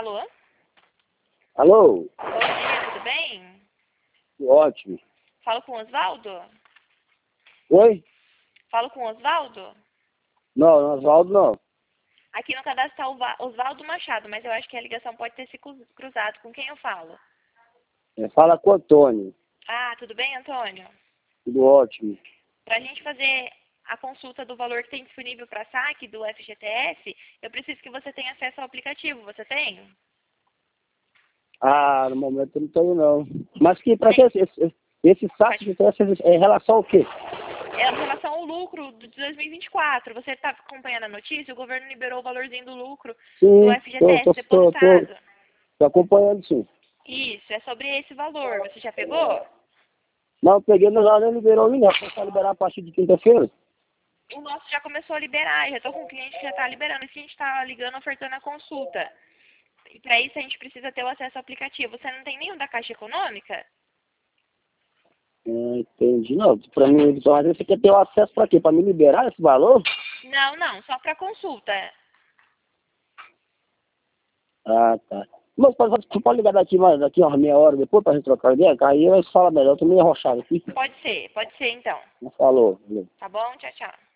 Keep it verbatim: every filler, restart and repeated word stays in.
Alô? Alô? Bom dia, tudo bem? Ótimo. Falo com o Osvaldo? Oi? Falo com o Osvaldo? Não, Osvaldo não. Aqui no cadastro está o Va- Osvaldo Machado, mas eu acho que a ligação pode ter se cru- cruzado. Com quem eu falo? É, fala com o Antônio. Ah, tudo bem, Antônio? Tudo ótimo. Para a gente fazer a consulta do valor que tem disponível para saque do F G T S, eu preciso que você tenha acesso ao aplicativo. Você tem? Ah, no momento eu não tenho não. Mas que para que esse, esse, esse saque de teste é em relação ao quê? É em relação ao lucro de dois mil e vinte e quatro. Você está acompanhando a notícia? O governo liberou o valorzinho do lucro do Sim, F G T tô, S tô, tô, tô, depositado. tô acompanhando sim. Isso, é sobre esse valor. Você já pegou? Não, peguei, mas ela nem liberou ainda. Começar a liberar a partir de quinta-feira. O nosso já começou a liberar. Já estou com um cliente que já está liberando. Esse a gente está ligando, ofertando a consulta. E para isso a gente precisa ter o acesso ao aplicativo. Você não tem nenhum da Caixa Econômica? Ah, entendi. Não, pra mim, então, às vezes você quer ter o acesso pra quê? Pra me liberar esse valor? Não, não. Só para consulta. Ah, tá. Mas pode, você pode ligar daqui, mais, daqui umas meia hora depois pra gente trocar ideia? Que aí eu falo melhor, eu tô meio arrochado aqui. Pode ser. Pode ser, então. Não falou. Valeu. Tá bom? Tchau, tchau.